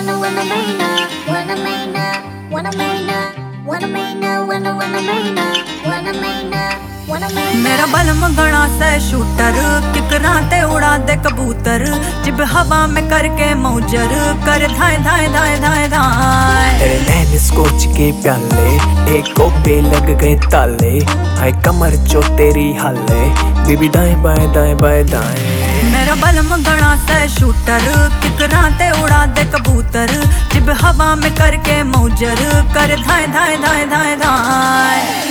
मेरा बलम घना से शूटर, किकरां ते उड़ा दे कबूतर, जिब हवा में करके मौजर कर धाए धाए धाए धाए धाए। तेरे नैन स्कॉच के प्याले, एक कोपे लग गए ताले, हाय कमर जो तेरी हाले, बेबी दाएं बाएं दाएं बाएं दाएं। मेरा बलम घना से शूटर, किकरां ते उड़ा दे कबूतर, जिब हवा में करके मौजर कर धाए धाए धाए धाए धाए।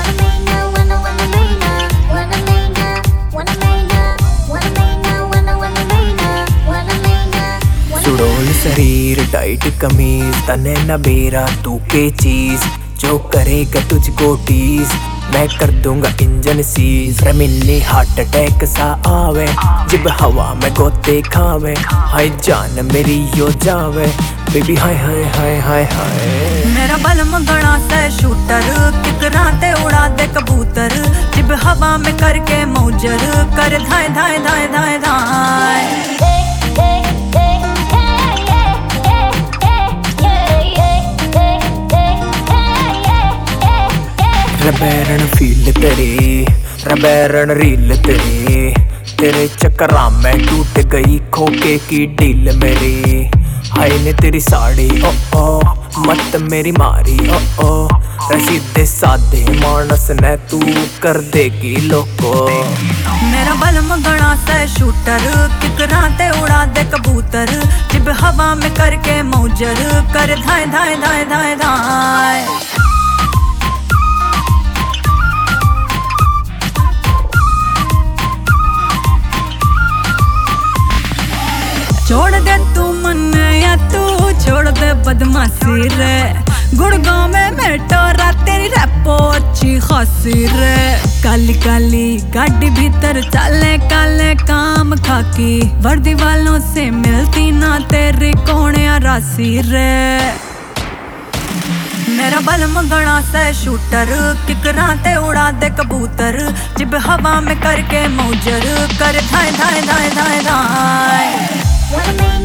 सुडोल शरीर टाइट कमीज, तने न बेरा तू के चीज, जो करेगा तुझको टीज मैं कर दूंगा इंजन सीज। मिलनी हार्ट अटैक सा आवे, जब हवा में गोते खावे, हाय जान मेरी यो जावे, बेबी हाय हाय हाय हाय हाय। मेरा बलम घना से शूटर, किकरां ते उड़ा दे कबूतर, जिब हवा में करके मौजर कर धाए धाए धाए धाए धाए। रबैरण फील तेरी, रबैरण रील तेरी, तेरे चक्करां में टूट गई खोके की डील मेरी। हाय ने तेरी साड़ी ओ ओ, मत मेरी मारी ओ ओ, रसीदे सादे मानस ने तू कर देगी लोको। मेरा बलम घना से शूटर, किकरां ते उड़ा दे कबूतर, जिब हवा में करके मौजर कर धाए धाए धाए धाए धाए। छोड़ दे तू मन या तू छोड़ दे बदमाशी रे, गुड़गांव में मेटोरा तेरी रैपो अच्छी खासी रे। काली काली गाड़ी भीतर चले काले काम खाकी, वर्दी वालों से मिलती ना तेरी कोणिया राशि रे। मेरा बलम घना से शूटर, किकरां ते उड़ा दे कबूतर, जिब हवा में करके मौजर कर धाए धाए धाए धाए धाए।